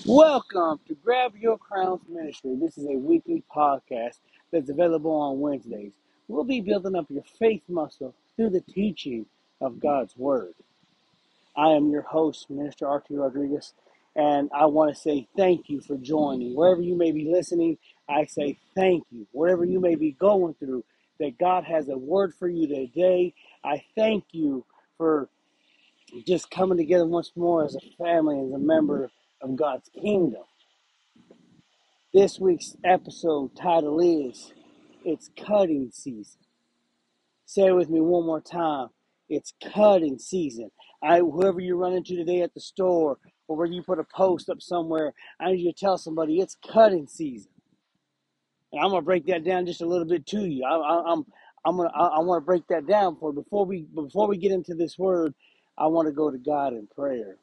Welcome to Grab Your Crowns Ministry. This is a weekly podcast that's available on Wednesdays. We'll be building up your faith muscle through the teaching of God's Word. I am your host, Minister R.T. Rodriguez, and I want to say thank you for joining. Wherever you may be listening, I say thank you. Wherever you may be going through, that God has a word for you today. I thank you for just coming together once more as a family, as a member of God's kingdom. This week's episode title is It's Cutting Season. Say it with me one more time. It's cutting season. Whoever you run into today at the store or where you put a post up somewhere, I need you to tell somebody it's cutting season. And I'm gonna break that down just a little bit to you. I want to break that down for you. Before we get into this word. I want to go to God in prayer.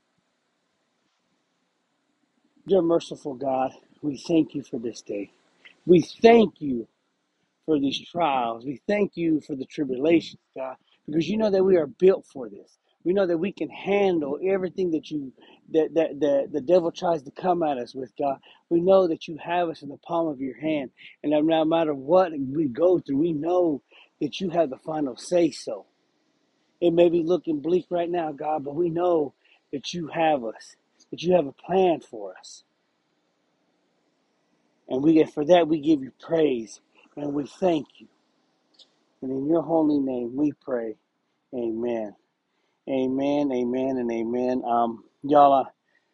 Dear merciful God, we thank you for this day. We thank you for these trials. We thank you for the tribulations, God, because you know that we are built for this. We know that we can handle everything that the devil tries to come at us with, God. We know that you have us in the palm of your hand. And that no matter what we go through, we know that you have the final say so. It may be looking bleak right now, God, but we know that you have us, that you have a plan for us. And for that we give you praise and we thank you. And in your holy name we pray. Amen. Amen, amen, and amen. Y'all,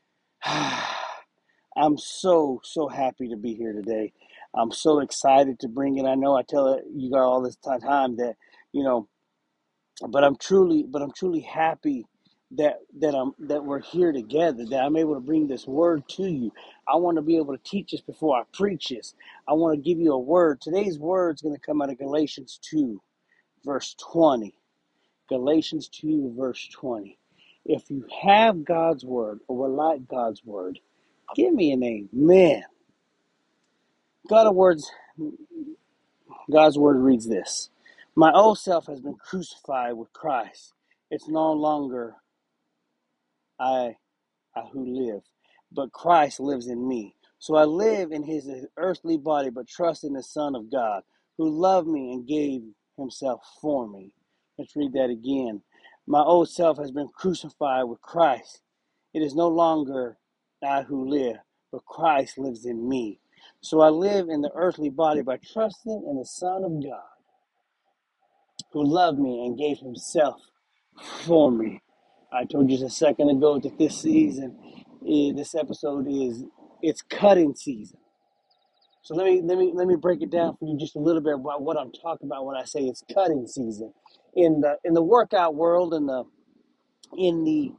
I'm so happy to be here today. I'm so excited to bring it. I know I tell you guys all this time that, you know, but I'm truly happy that we're here together, that I'm able to bring this word to you. I want to be able to teach this before I preach this. I want to give you a word. Today's word is going to come out of Galatians 2, verse 20. Galatians 2, verse 20. If you have God's word or would like God's word, give me an amen. God's word reads this. My old self has been crucified with Christ. It's no longer I who live, but Christ lives in me. So I live in his earthly body, but trust in the Son of God, who loved me and gave himself for me. Let's read that again. My old self has been crucified with Christ. It is no longer I who live, but Christ lives in me. So I live in the earthly body by trusting in the Son of God, who loved me and gave himself for me. I told you just a second ago that this episode is it's cutting season. So let me break it down for you just a little bit about what I'm talking about when I say it's cutting season. In the workout world, in the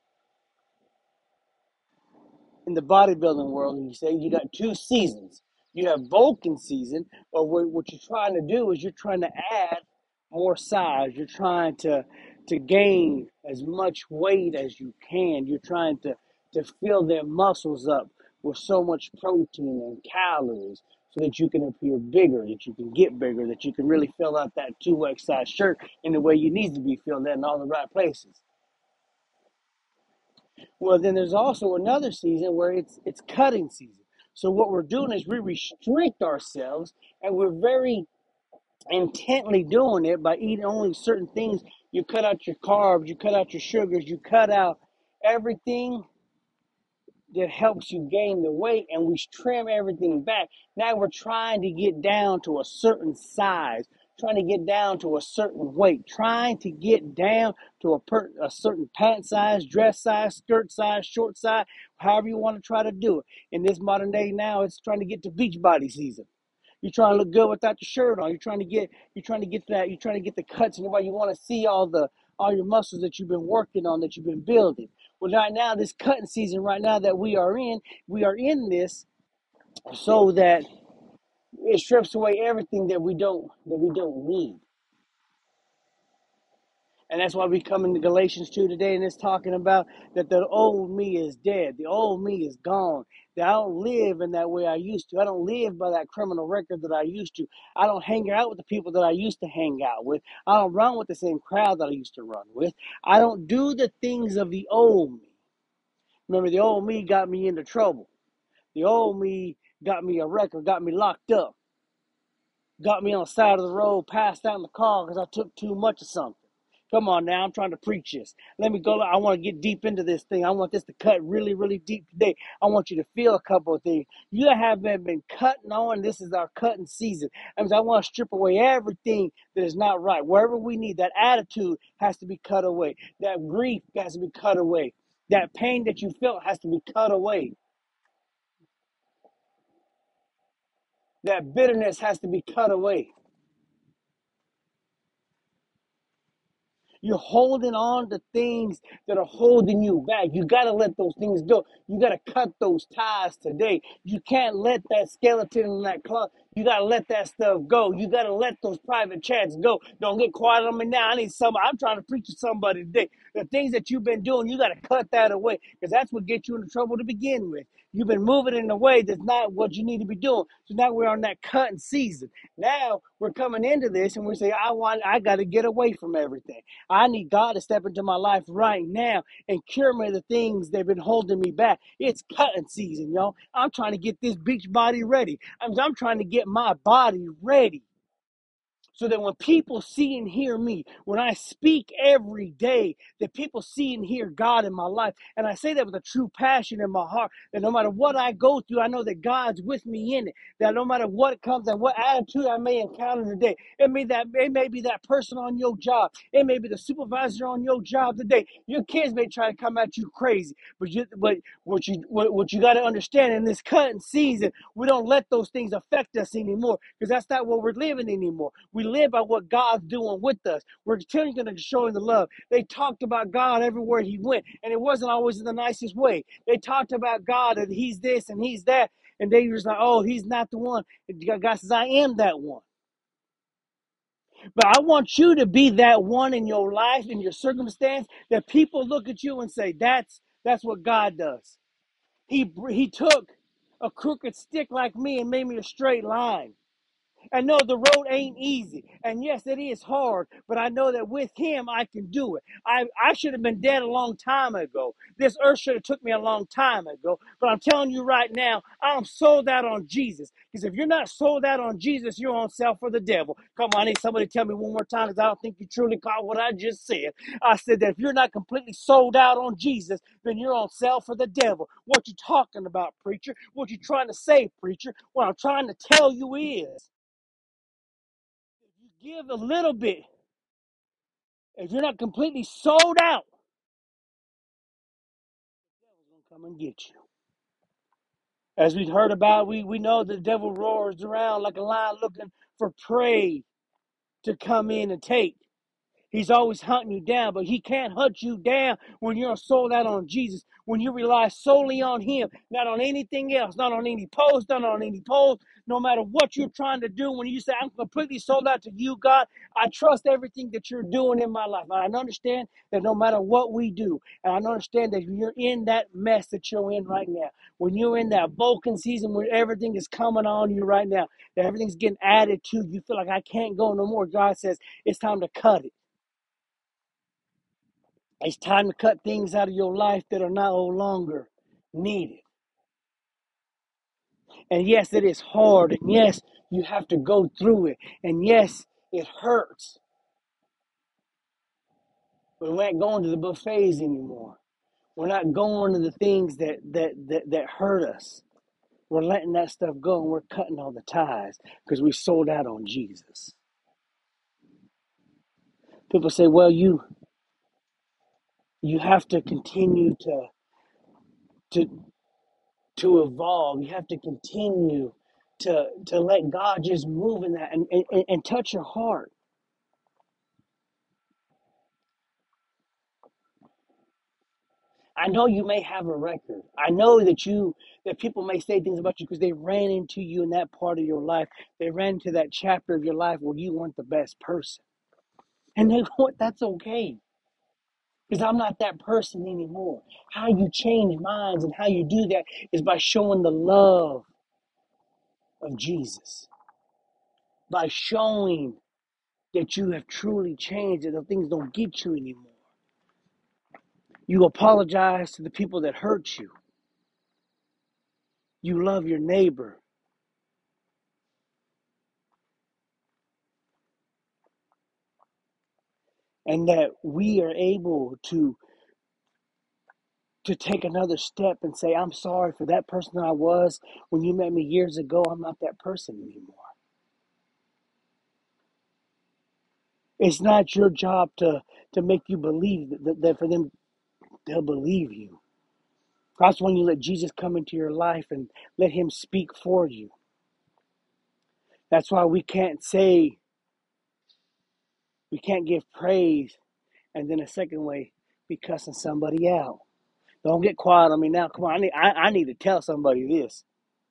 in the bodybuilding world, you say you got two seasons. You have bulking season, or what you're trying to do is you're trying to add more size. You're trying to gain as much weight as you can. You're trying to fill their muscles up with so much protein and calories so that you can appear bigger, that you can get bigger, that you can really fill out that 2X size shirt in the way you need to be filled in all the right places. Well, then there's also another season where it's cutting season. So what we're doing is we restrict ourselves, and we're very intently doing it by eating only certain things. You cut out your carbs, you cut out your sugars, you cut out everything that helps you gain the weight, and we trim everything back. Now we're trying to get down to a certain size, trying to get down to a certain weight, trying to get down to a certain pant size, dress size, skirt size, short size, however you want to try to do it. In this modern day now, it's trying to get to beach body season. You're trying to look good without your shirt on. You're trying to get the cuts in the way you want to see all your muscles that you've been working on, that you've been building. Well, right now, this cutting season right now that we are in this so that it strips away everything that we don't need. And that's why we come into Galatians 2 today, and it's talking about that the old me is dead. The old me is gone. That I don't live in that way I used to. I don't live by that criminal record that I used to. I don't hang out with the people that I used to hang out with. I don't run with the same crowd that I used to run with. I don't do the things of the old me. Remember, the old me got me into trouble. The old me got me a record, got me locked up, got me on the side of the road, passed out in the car because I took too much of something. Come on now, I'm trying to preach this. Let me go. I want to get deep into this thing. I want this to cut really, really deep today. I want you to feel a couple of things. You haven't been cutting on. This is our cutting season. I want to strip away everything that is not right. Wherever we need, that attitude has to be cut away. That grief has to be cut away. That pain that you felt has to be cut away. That bitterness has to be cut away. You're holding on to things that are holding you back. You got to let those things go. You got to cut those ties today. You can't let that skeleton in that closet. You got to let that stuff go. You got to let those private chats go. Don't get quiet on me now. I need somebody. I'm trying to preach to somebody today. The things that you've been doing, you got to cut that away because that's what gets you into trouble to begin with. You've been moving in a way that's not what you need to be doing. So now we're on that cutting season. Now we're coming into this and we say, I got to get away from everything. I need God to step into my life right now and cure me of the things that have been holding me back. It's cutting season, y'all. I'm trying to get this beach body ready. I'm trying to get my body ready. So that when people see and hear me, when I speak every day, that people see and hear God in my life. And I say that with a true passion in my heart, that no matter what I go through, I know that God's with me in it. That no matter what comes and what attitude I may encounter today, it may be that person on your job. It may be the supervisor on your job today. Your kids may try to come at you crazy. But what you got to understand in this cutting season, we don't let those things affect us anymore because that's not what we're living anymore. We live by what God's doing with us. We're continuing to show him the love. They talked about God everywhere he went, and it wasn't always in the nicest way. They talked about God and he's this and he's that, and they was like, oh, he's not the one. And God says, I am that one. But I want you to be that one in your life, in your circumstance, that people look at you and say, that's what God does. He took a crooked stick like me and made me a straight line. I know the road ain't easy. And yes, it is hard, but I know that with him, I can do it. I should have been dead a long time ago. This earth should have took me a long time ago. But I'm telling you right now, I'm sold out on Jesus. Because if you're not sold out on Jesus, you're on sale for the devil. Come on, I need somebody to tell me one more time because I don't think you truly caught what I just said. I said that if you're not completely sold out on Jesus, then you're on sale for the devil. What you talking about, preacher? What you trying to say, preacher? What I'm trying to tell you is, you give a little bit, if you're not completely sold out, the devil's going to come and get you. As we've heard about, we know the devil roars around like a lion looking for prey to come in and take. He's always hunting you down, but he can't hunt you down when you're sold out on Jesus, when you rely solely on him, not on anything else, not on any post, not on any poll, no matter what you're trying to do. When you say, I'm completely sold out to you, God, I trust everything that you're doing in my life. And I understand that no matter what we do, and I understand that you're in that mess that you're in right now, when you're in that Vulcan season where everything is coming on you right now, that everything's getting added to you, feel like I can't go no more. God says, it's time to cut it. It's time to cut things out of your life that are no longer needed. And yes, it is hard. And yes, you have to go through it. And yes, it hurts. But we ain't going to the buffets anymore. We're not going to the things that hurt us. We're letting that stuff go and we're cutting all the ties because we sold out on Jesus. People say, well, you have to continue to to evolve. You have to continue to let God just move in that and touch your heart. I know you may have a record. I know that people may say things about you because they ran into you in that part of your life. They ran into that chapter of your life where you weren't the best person. And that's okay. Because I'm not that person anymore. How you change minds and how you do that is by showing the love of Jesus. By showing that you have truly changed and the things don't get you anymore. You apologize to the people that hurt you. You love your neighbor. And that we are able to take another step and say, I'm sorry for that person that I was when you met me years ago. I'm not that person anymore. It's not your job to make you believe that for them, they'll believe you. That's when you let Jesus come into your life and let him speak for you. That's why we can't give praise and then a second way be cussing somebody out. Don't get quiet on me now. Come on, I need to tell somebody this.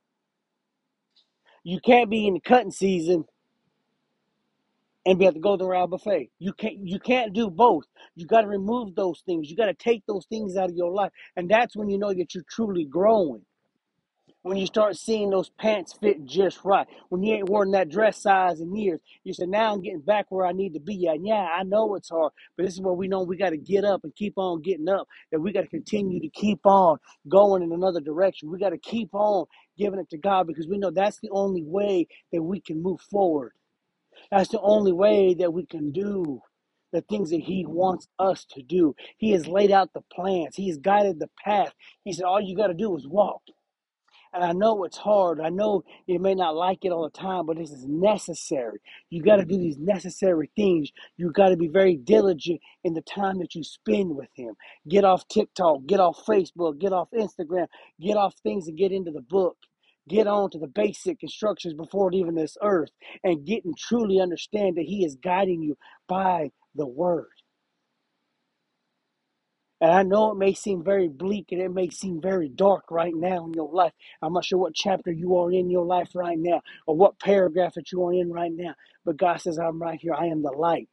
You can't be in the cutting season and be at the Golden Round buffet. You can't do both. You got to remove those things. You got to take those things out of your life, and that's when you know that you're truly growing. When you start seeing those pants fit just right, when you ain't worn that dress size in years, you say, now I'm getting back where I need to be at. And yeah, I know it's hard, but this is where we know we got to get up and keep on getting up, that we got to continue to keep on going in another direction. We got to keep on giving it to God because we know that's the only way that we can move forward. That's the only way that we can do the things that he wants us to do. He has laid out the plans. He has guided the path. He said, all you got to do is walk. And I know it's hard. I know you may not like it all the time, but this is necessary. You got to do these necessary things. You got to be very diligent in the time that you spend with him. Get off TikTok, get off Facebook, get off Instagram, get off things and get into the book. Get on to the basic instructions before leaving this earth and get and truly understand that he is guiding you by the word. And I know it may seem very bleak and it may seem very dark right now in your life. I'm not sure what chapter you are in your life right now or what paragraph that you are in right now. But God says, I'm right here. I am the light.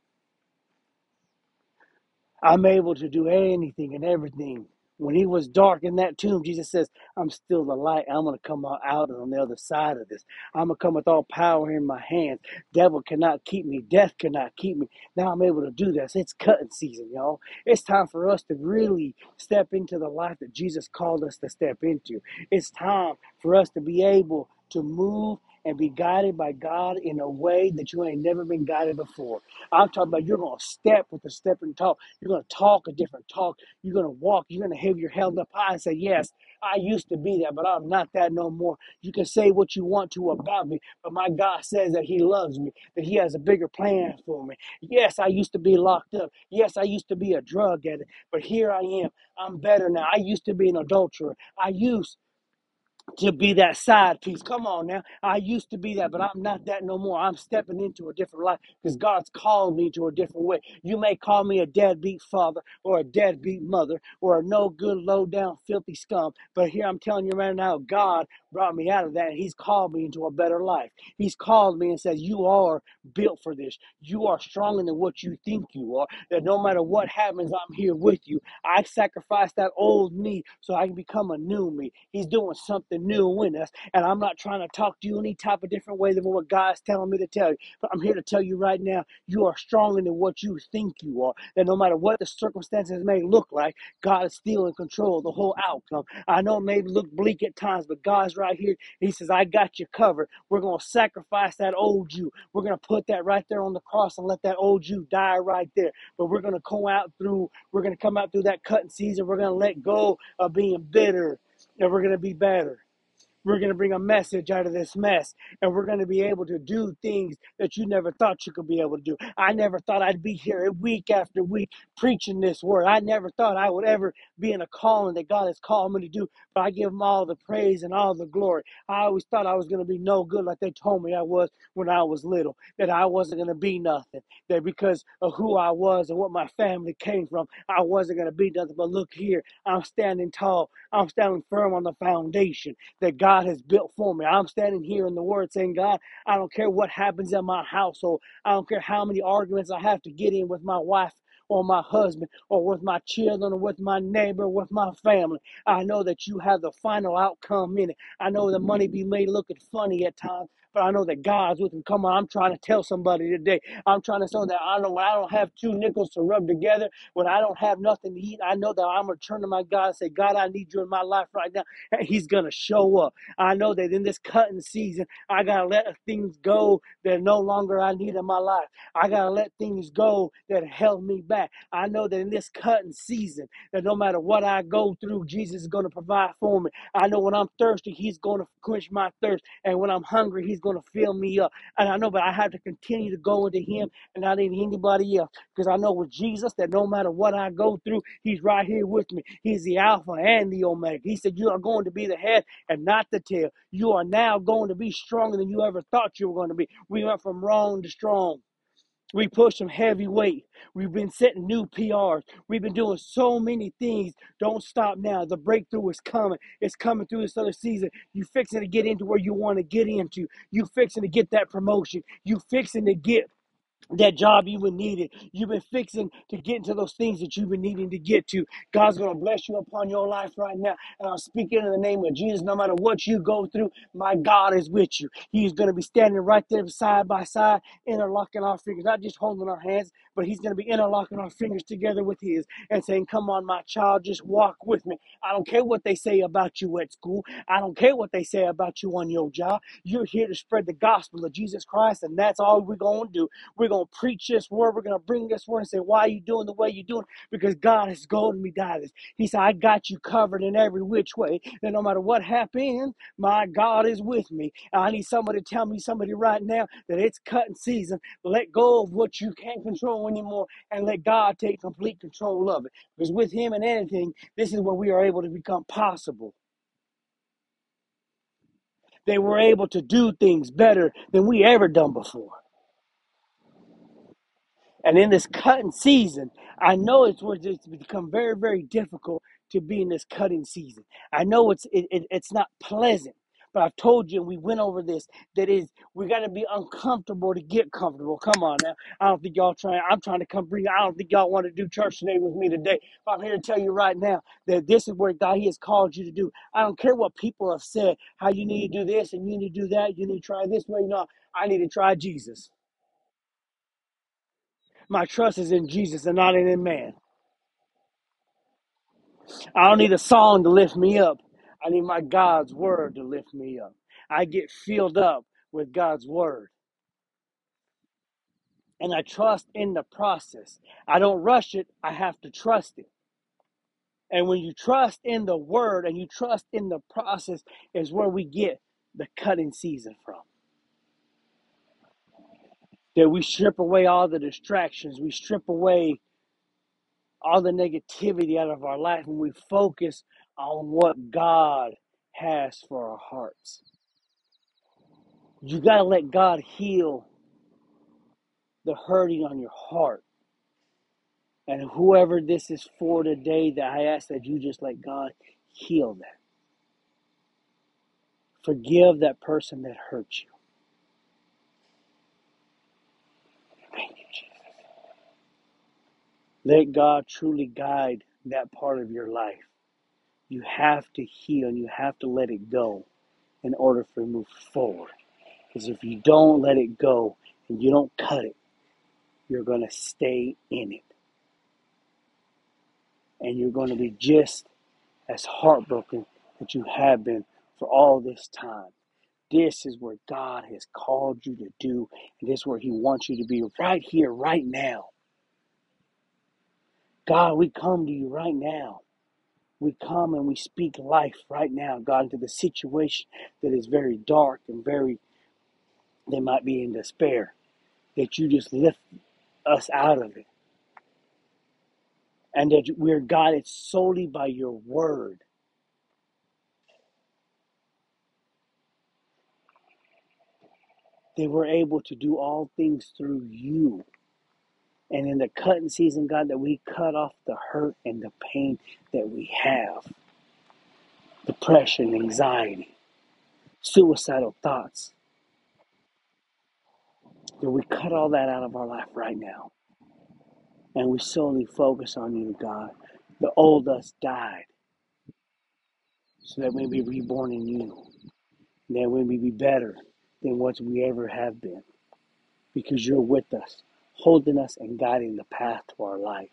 I'm able to do anything and everything. When he was dark in that tomb, Jesus says, I'm still the light. I'm going to come out on the other side of this. I'm going to come with all power in my hands. Devil cannot keep me. Death cannot keep me. Now I'm able to do this. It's cutting season, y'all. It's time for us to really step into the life that Jesus called us to step into. It's time for us to be able to move and be guided by God in a way that you ain't never been guided before. I'm talking about you're going to step with a step and talk. You're going to talk a different talk. You're going to walk. You're going to have your held up high and say, yes, I used to be that, but I'm not that no more. You can say what you want to about me, but my God says that he loves me, that he has a bigger plan for me. Yes, I used to be locked up. Yes, I used to be a drug addict, but here I am. I'm better now. I used to be an adulterer. I used to be that side piece. Come on now. I used to be that, but I'm not that no more. I'm stepping into a different life because God's called me to a different way. You may call me a deadbeat father or a deadbeat mother or a no good, low down, filthy scum. But here I'm telling you right now, God brought me out of that and he's called me into a better life. He's called me and says, you are built for this. You are stronger than what you think you are. That no matter what happens, I'm here with you. I sacrificed that old me so I can become a new me. He's doing something new in us. And I'm not trying to talk to you any type of different way than what God's telling me to tell you. But I'm here to tell you right now, you are stronger than what you think you are. That no matter what the circumstances may look like, God is still in control of the whole outcome. I know it may look bleak at times, but God's right here. He says, I got you covered. We're going to sacrifice that old you. We're going to put that right there on the cross and let that old you die right there. But we're going to we're going to come out through that cutting season. We're going to let go of being bitter and we're going to be better. We're going to bring a message out of this mess, and we're going to be able to do things that you never thought you could be able to do. I never thought I'd be here week after week preaching this word. I never thought I would ever be in a calling that God has called me to do, but I give him all the praise and all the glory. I always thought I was going to be no good like they told me I was when I was little, that I wasn't going to be nothing, that because of who I was and what my family came from, I wasn't going to be nothing. But look here, I'm standing tall. I'm standing firm on the foundation that God has built for me. I'm standing here in the word saying, God, I don't care what happens in my household. I don't care how many arguments I have to get in with my wife or my husband or with my children or with my neighbor or with my family. I know that you have the final outcome in it. I know the money be made looking funny at times, but I know that God's with me. Come on, I'm trying to tell somebody today. I'm trying to show that I know when I don't have two nickels to rub together, when I don't have nothing to eat, I know that I'm going to turn to my God and say, God, I need you in my life right now. And He's going to show up. I know that in this cutting season, I got to let things go that no longer I need in my life. I got to let things go that held me back. I know that in this cutting season, that no matter what I go through, Jesus is going to provide for me. I know when I'm thirsty, He's going to quench my thirst. And when I'm hungry, He's going to fill me up. And I know, but I have to continue to go into Him and not into anybody else. Because I know with Jesus that no matter what I go through, He's right here with me. He's the Alpha and the Omega. He said, you are going to be the head and not the tail. You are now going to be stronger than you ever thought you were going to be. We went from wrong to strong. We pushed some heavy weight. We've been setting new PRs. We've been doing so many things. Don't stop now. The breakthrough is coming. It's coming through this other season. You fixing to get into where you want to get into. You fixing to get that promotion. You fixing to get that job you've been needing. You've been fixing to get into those things that you've been needing to get to. God's going to bless you upon your life right now. And I'm speaking in the name of Jesus. No matter what you go through, my God is with you. He's going to be standing right there side by side, interlocking our fingers, not just holding our hands, but He's going to be interlocking our fingers together with His and saying, come on, my child, just walk with me. I don't care what they say about you at school. I don't care what they say about you on your job. You're here to spread the gospel of Jesus Christ, and that's all we're going to do. We're going to preach this word. We're going to bring this word and say, why are you doing the way you're doing? Because God has golden me guidance. He said, I got you covered in every which way. And no matter what happens, my God is with me. I need somebody to tell me, somebody right now, that it's cutting season. Let go of what you can't control anymore and let God take complete control of it. Because with Him and anything, this is where we are able to become possible. They were able to do things better than we ever done before. And in this cutting season, I know it's become very, very difficult to be in this cutting season. I know it's not pleasant, but I've told you, and we went over this, that is, we got to be uncomfortable to get comfortable. Come on now. I don't think y'all trying, I'm trying to come bring, I don't think y'all want to do church today with me today. But I'm here to tell you right now that this is where God, He has called you to do. I don't care what people have said, how you need to do this and you need to do that. You need to try this way. No, I need to try Jesus. My trust is in Jesus and not in man. I don't need a song to lift me up. I need my God's word to lift me up. I get filled up with God's word. And I trust in the process. I don't rush it. I have to trust it. And when you trust in the word and you trust in the process is where we get the cutting season from. That we strip away all the distractions. We strip away all the negativity out of our life and we focus on what God has for our hearts. You got to let God heal the hurting on your heart. And whoever this is for today, that I ask that you just let God heal that. Forgive that person that hurt you. Thank you, Jesus. Let God truly guide that part of your life. You have to heal and you have to let it go in order for you to move forward. Because if you don't let it go and you don't cut it, you're going to stay in it. And you're going to be just as heartbroken that you have been for all this time. This is where God has called you to do, and this is where He wants you to be right here, right now. God, we come to you right now. We come and we speak life right now, God, into the situation that is very dark and they might be in despair, that you just lift us out of it. And that we're guided solely by your word. They were able to do all things through you. And in the cutting season, God, that we cut off the hurt and the pain that we have. Depression, anxiety, suicidal thoughts. That we cut all that out of our life right now. And we solely focus on you, God. The old us died so that we may be reborn in you. And that we may be better than what we ever have been, because you're with us, holding us and guiding the path to our life.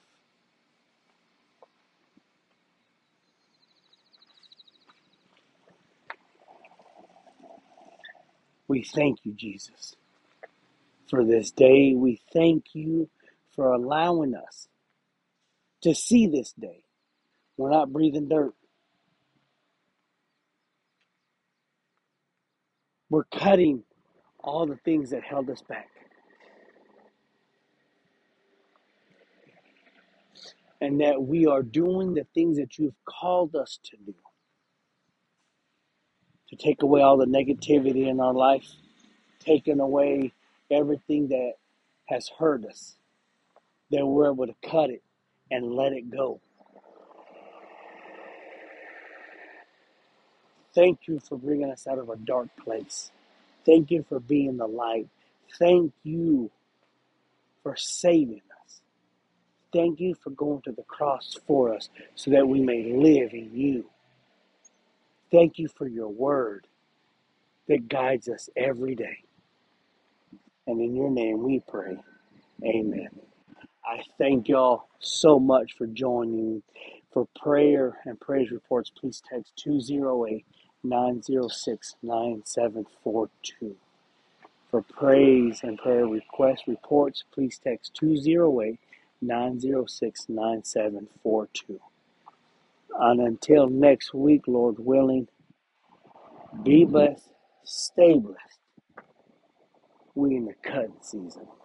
We thank you, Jesus, for this day. We thank you for allowing us to see this day. We're not breathing dirt. We're cutting all the things that held us back. And that we are doing the things that you've called us to do. To take away all the negativity in our life, taking away everything that has hurt us, that we're able to cut it and let it go. Thank you for bringing us out of a dark place. Thank you for being the light. Thank you for saving us. Thank you for going to the cross for us so that we may live in you. Thank you for your word that guides us every day. And in your name we pray. Amen. I thank y'all so much for joining me. For prayer and praise reports, please text 208-906-9742. For praise and prayer reports, please text 208-906-9742. And until next week, Lord willing, be blessed, stay blessed. We in the cutting season.